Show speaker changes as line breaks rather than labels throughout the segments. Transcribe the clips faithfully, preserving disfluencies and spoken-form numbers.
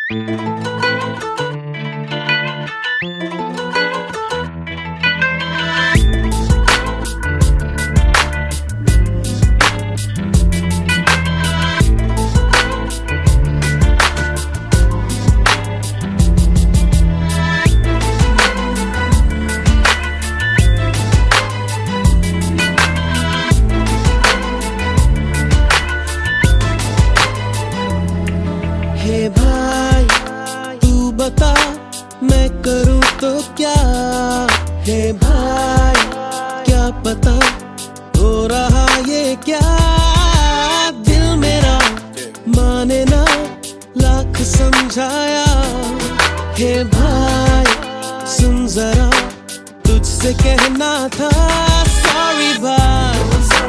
हे भाई तू बता मैं करूं तो क्या। हे भाई क्या पता हो रहा ये क्या। दिल मेरा माने ना लाख समझाया। हे भाई सुन जरा तुझसे कहना था। सॉरी भाई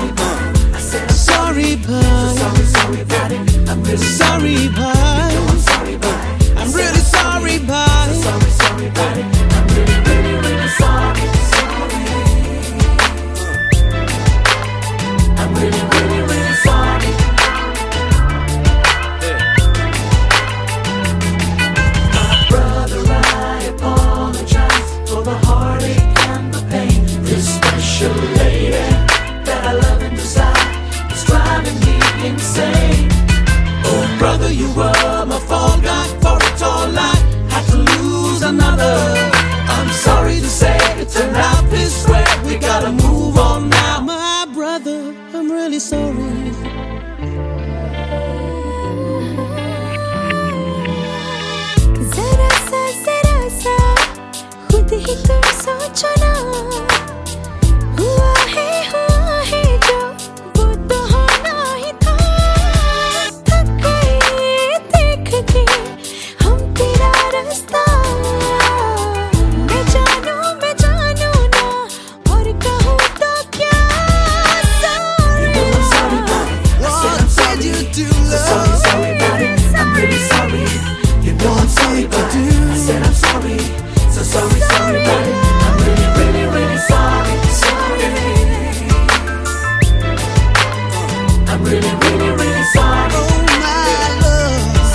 सॉरी भाई sorry bhai I'm really sorry bhai sorry sorry bhai I'm really really really sorry sorry I'm really really really sorry my brother I apologize for the heartache and the pain. This special lady that I love and desire is driving me insane. Oh brother, you were my fall guy. For it all I had to lose another. I'm sorry to say it turned out this way. We gotta move on now. My brother, I'm really sorry.
जरा सा जरा सा खुद ही तुम सोचो ना। हुआ है हुआ है जो वो तो होना ही था। थक गए देख के हम तेरा रास्ता। मैं जानू मैं जानू ना और कहूँ तो क्या। Sorry
What did you do, love?
sorry sorry about it. I'm really sorry.
You know I'm sorry, but
I said I'm sorry.
so sorry, sorry about it.
I'm really really really sorry. Sorry.
I'm really, really, really sorry. Oh my love.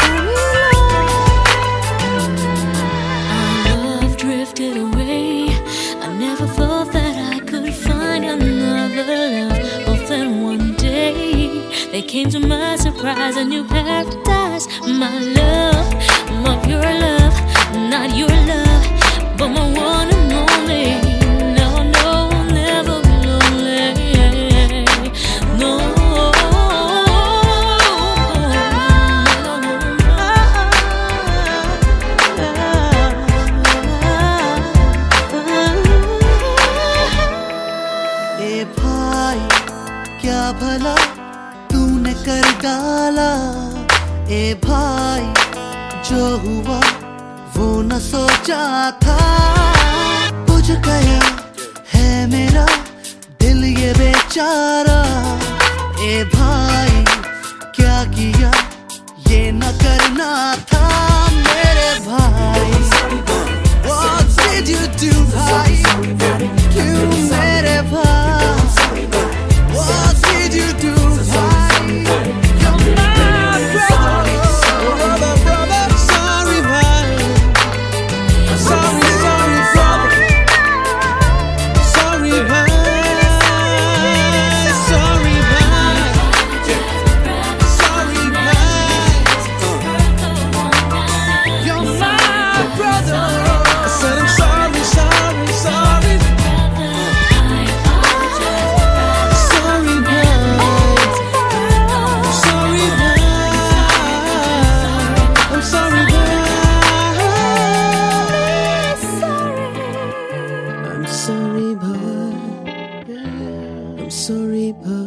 Our love drifted away. I never thought that I could find another love. But then one day they came to my surprise, a new paradise. My love, my pure love, not your love, but my one and only. No, no, I'll never be lonely. No.
ए भाई क्या भला तूने कर डाला। ए भाई जो हुआ वो न सोचा था। बुझ गया है मेरा दिल ये बेचारा। ए भाई क्या किया ये न करना था मेरे भाई। What did you do भाई क्यों मेरे भाई। What did you do भाई। You're my brother, brother, brother. Sorry भाई sorry sorry brother. Sorry भाई sorry भाई sorry भाई You're my brother. I said I'm sorry sorry sorry sorry भाई sorry भाई I'm sorry भाई I'm sorry भाई I'm sorry भाई